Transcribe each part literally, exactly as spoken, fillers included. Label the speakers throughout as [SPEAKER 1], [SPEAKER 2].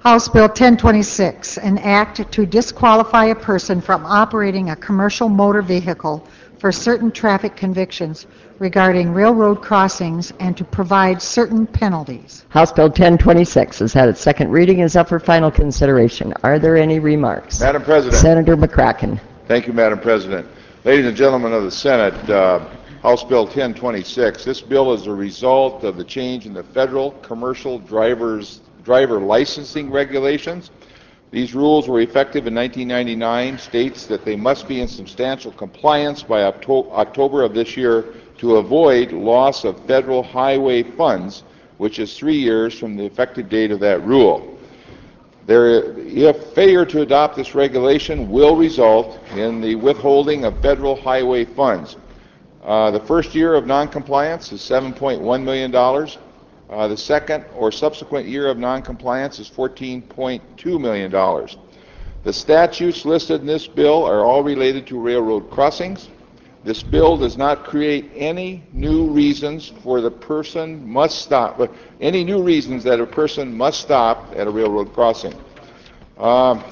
[SPEAKER 1] House Bill ten twenty-six, an act to disqualify a person from operating a commercial motor vehicle for certain traffic convictions regarding railroad crossings and to provide certain penalties.
[SPEAKER 2] House Bill ten twenty-six has had its second reading and is up for final consideration. Are there any remarks?
[SPEAKER 3] Madam President.
[SPEAKER 2] Senator McCracken.
[SPEAKER 3] Thank you, Madam President. Ladies and gentlemen of the Senate, uh, House Bill ten twenty-six. This bill is a result of the change in the federal commercial drivers driver licensing regulations. These rules were effective in nineteen ninety-nine, states that they must be in substantial compliance by Octo- October of this year to avoid loss of federal highway funds, which is three years from the effective date of that rule. There, if failure to adopt this regulation will result in the withholding of federal highway funds. Uh, the first year of noncompliance is seven point one million dollars. Uh, the second or subsequent year of noncompliance is fourteen point two million dollars. The statutes listed in this bill are all related to railroad crossings. This bill does not create any new reasons for the person must stop, but any new reasons that a person must stop at a railroad crossing. Um,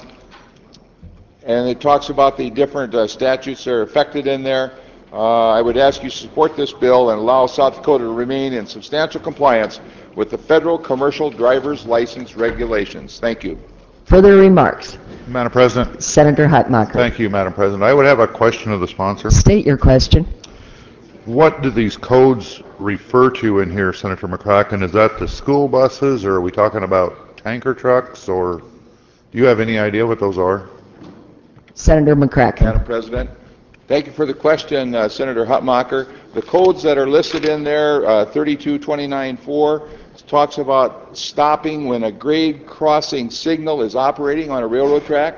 [SPEAKER 3] and it talks about the different uh, statutes that are affected in there. Uh, I would ask you to support this bill and allow South Dakota to remain in substantial compliance with the federal commercial driver's license regulations. Thank you.
[SPEAKER 2] Further remarks?
[SPEAKER 4] Madam President.
[SPEAKER 2] Senator Hutmacher.
[SPEAKER 4] Thank you, Madam President. I would have a question of the sponsor.
[SPEAKER 2] State your question.
[SPEAKER 4] What do these codes refer to in here, Senator McCracken? Is that the school buses, or are we talking about tanker trucks, or do you have any idea what those are?
[SPEAKER 2] Senator McCracken.
[SPEAKER 3] Madam President. Thank you for the question, uh, Senator Hutmacher. The codes that are listed in there, uh, thirty-two twenty-nine four, talks about stopping when a grade crossing signal is operating on a railroad track.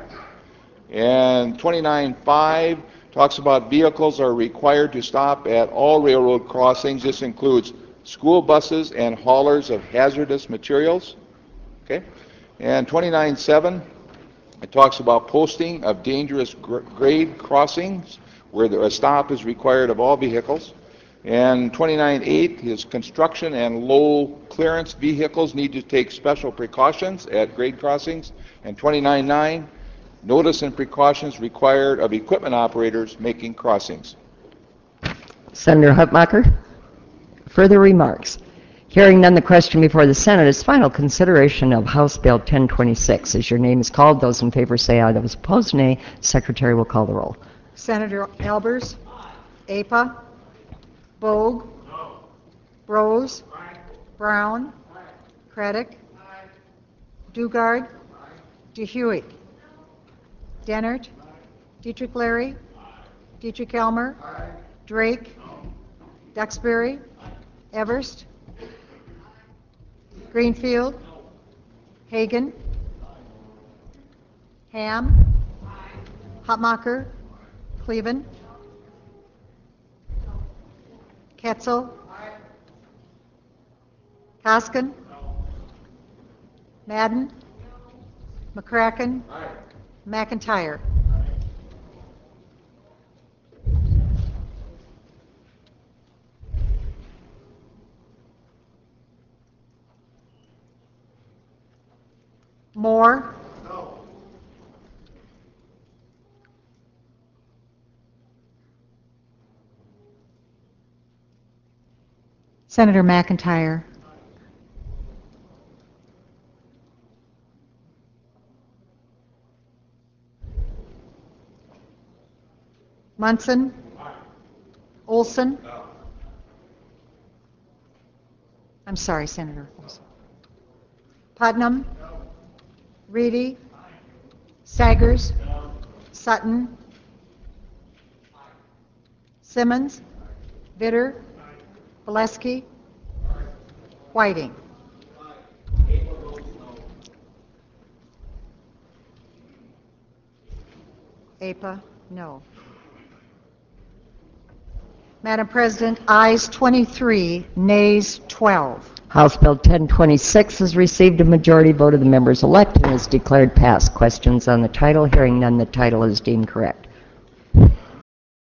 [SPEAKER 3] And twenty-nine five talks about vehicles are required to stop at all railroad crossings. This includes school buses and haulers of hazardous materials. Okay. And twenty-nine seven, it talks about posting of dangerous gr- grade crossings, where a stop is required of all vehicles. And twenty-nine eight is construction and low clearance vehicles need to take special precautions at grade crossings. And twenty-nine nine, notice and precautions required of equipment operators making crossings.
[SPEAKER 2] Senator Hutmacher. Further remarks? Hearing none, the question before the Senate is final consideration of House Bill ten twenty-six. As your name is called, those in favor say aye. Those opposed, nay. Secretary will call the roll.
[SPEAKER 1] Senator Albers? Aye. A P A? Bogue? No. Rose? Aye. Brown? Aye. Craddock? Aye. Dugard? Aye. DeHuey? Dennert? Aye. Dietrich Larry? Aye. Dietrich Elmer? Aye. Drake? No. Duxbury? Aye. Everst? Aye. Greenfield? No. Hagan? Aye. Ham? Aye. Hutmacher? Aye. Cleveland? Ketzel? Aye. Koskin? No. Madden? No. McCracken? Aye. McIntyre? Aye. Moore? No. Senator McIntyre? Munson? Aye. Olson? No. I'm sorry, Senator Olson. Putnam? No. Reedy? Aye. Sagers? No. Sutton? Aye. Simmons? Aye. Vitter? Aye. Valesky? Aye. Whiting? Aye. A P A, no. Madam President, ayes twenty-three, nays twelve.
[SPEAKER 2] House Bill ten twenty-six has received a majority vote of the members elect and is declared passed. Questions on the title? Hearing none, the title is deemed correct.